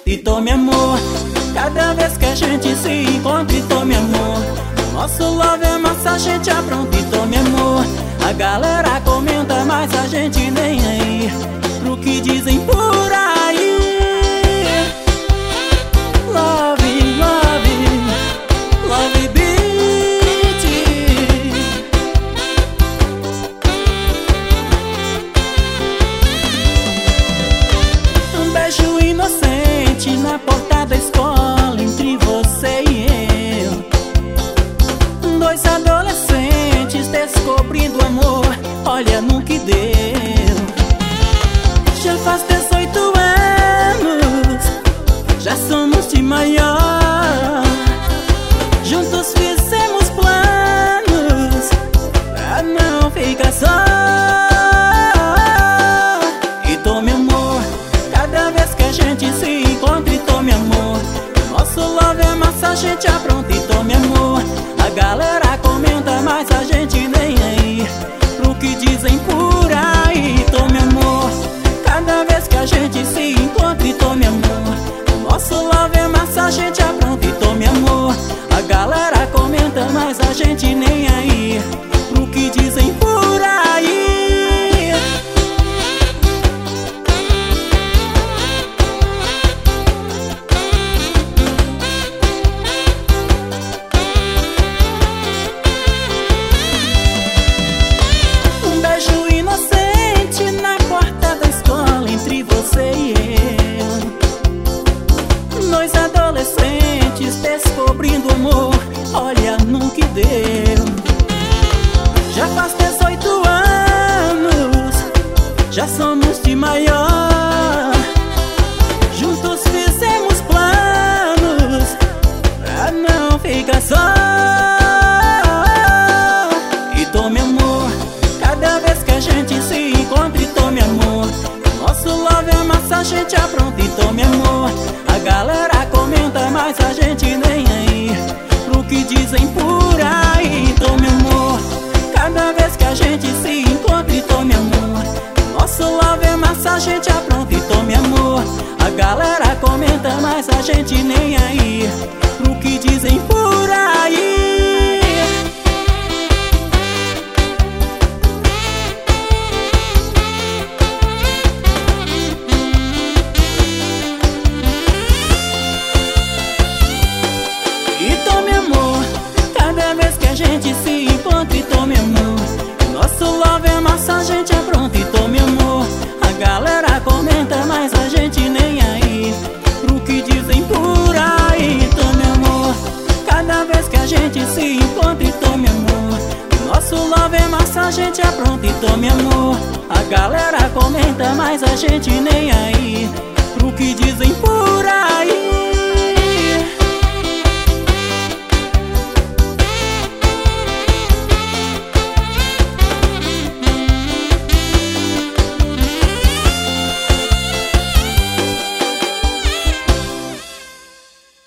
E tome amor, cada vez que a gente se encontra. E tome amor, nosso love é massa, a gente apronta. E tome amor, a galera comenta, mas a gente nem aí pro que dizem por aí. Love, love, love beat. Um beijo inocente na porta da escola, entre você e eu. Dois adolescentes descobrindo amor, olha no que deu. Já faz 18 anos, já somos de maior. Juntos fizemos planos pra não ficar só. E tome amor, cada vez que a gente se encontra. E tome amor, nosso love é massa, a gente apronta. E tome amor, a galera comenta, mas a gente nem aí pro que dizem por aí. Tome amor, cada vez que a gente se encontra. E tome amor, nosso love é massa, a gente apronta. E tome amor, a galera comenta, mas a gente nem aí pro que dizem por aí. Um beijo inocente na porta da escola, entre você e eu. Dois adolescentes descobrindo amor, olha no que deu. Já faz 18 anos, já somos de maior. Juntos fizemos planos pra não ficar só. E tome amor, cada vez que a gente se encontra. E tome amor, nosso love é massa, a gente apronta. E tome amor, a galera comenta, mas a gente nem aí pro que dizem por aí. Tome amor, cada vez que a gente se encontra. E tome amor, nosso love é massa, a gente apronta. E tome amor, a galera comenta, mas a gente nem aí pro que dizem por aí. E tome amor, cada vez que a gente se encontra. E tome amor, nosso love é massa, a gente apronta. E tome amor, a galera comenta, mas a gente nem aí pro que dizem por aí. E tome amor, cada vez que a gente se encontra. E tome amor, nosso love é massa, a gente apronta. E tome amor, a galera comenta, mas a gente nem aí pro que dizem por aí.